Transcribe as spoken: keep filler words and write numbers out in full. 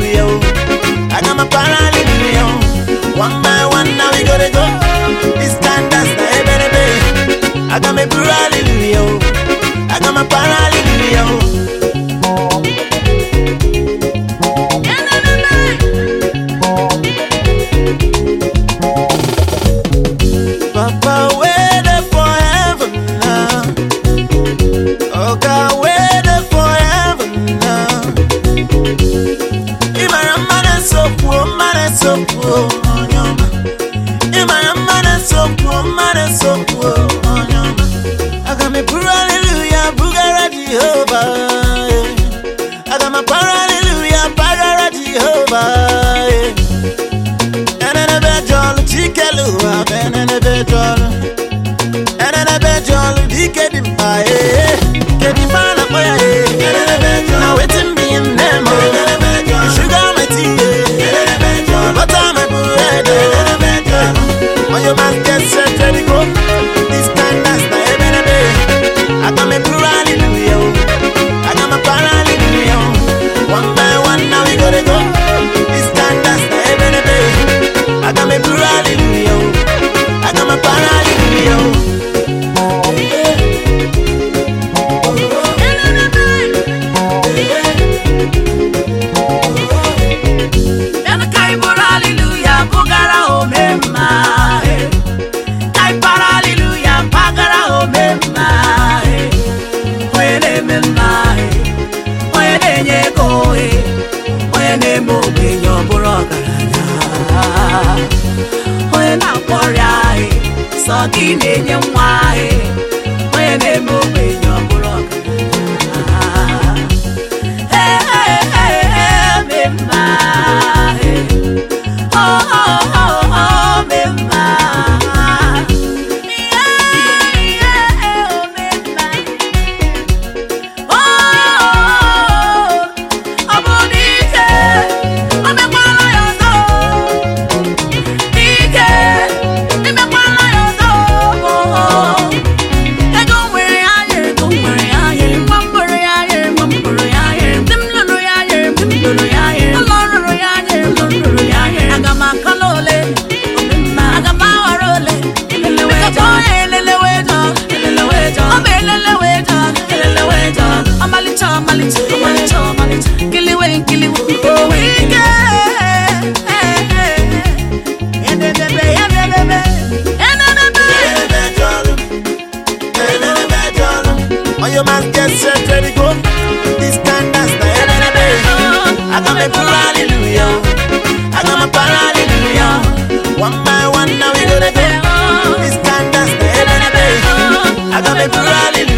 hallelujah. I got my para hallelujah. One by one now we gotta go. This time that's the baby. I got my para hallelujah. I got my para hallelujah. Papa waited for heaven now. Oh God waited for heaven now. Imara mana so poor, mana so poor, onyama. Imara mana so poor, mana so poor, onyama. I got me pura hallelujah, bugara Jehovah. I got my para hallelujah, bagara Jehovah. And then I bet y'all chikelu, and then I bet y'all, and then I bet y'all dike di pa eh, ke di pa na boy eh. Now waiting me in them, sugar my tea, butter my bread. On your man get set ready go. This time that's the baby. I got me pura hallelujah. I got my para hallelujah. One by one now we gotta go. This time that's the baby. I got me pura hallelujah. I got my para hallelujah. So give me your wine when they move in your brook. Hey, hey, hey, hey, me ma. Oh, oh, oh, oh, me ma. Yeah, yeah, oh, me ma. Oh, I'm on it. I'm a your man get set ready go. This time that's the baby. I got my para hallelujah. I got my para hallelujah. One by one now we gotta go. This time that's the baby. I got my para hallelujah.